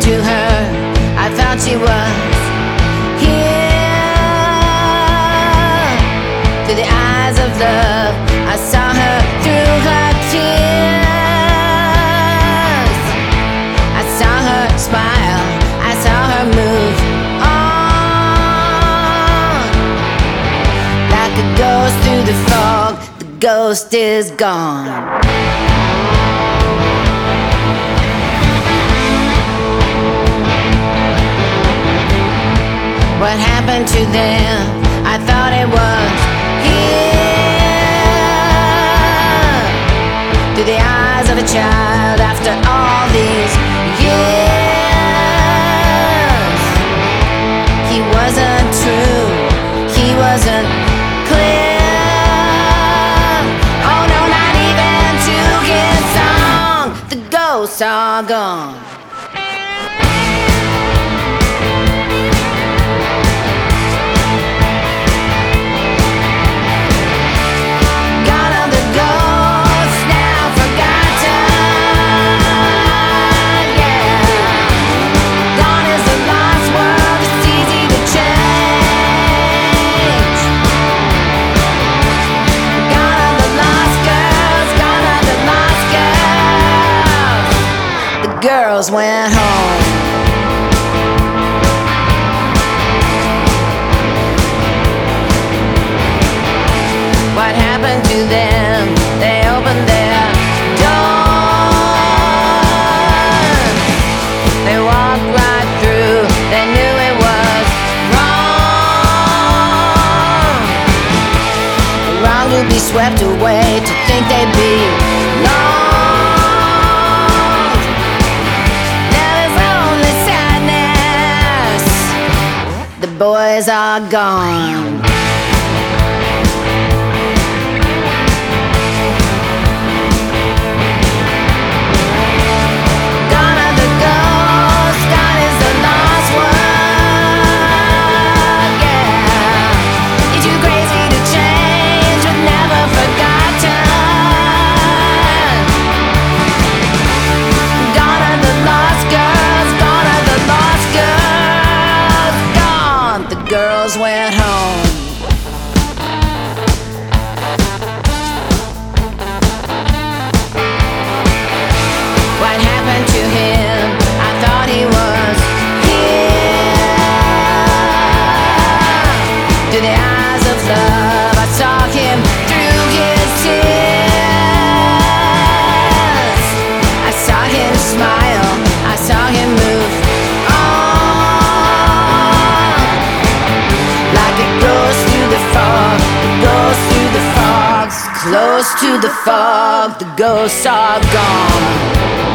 to her, I thought she was here. Through the eyes of love, I saw her through her tears. I saw her smile, I saw her move on. Like a ghost through the fog, the ghost is gone. What happened to them? I thought it was here. Through the eyes of a child after all these years. He wasn't true, he wasn't clear. Oh no, not even to his song. The ghosts are gone. Girls went home. What happened to them? They opened their doors. They walked right through. They knew it was wrong. Wrong to be swept away, to think they'd be long. The boys are gone. Gone are the ghosts, gone is the lost word, yeah. You're too crazy to change, but never forgotten. Gone are the lost girls, gone are the lost girls. The girls went home. What happened to him? I thought he was here. Through the eyes of love, I saw him through his tears. I saw him smile, I saw him move on. Like it goes through the fog, it goes through the fog. Close to the fog, the ghosts are gone.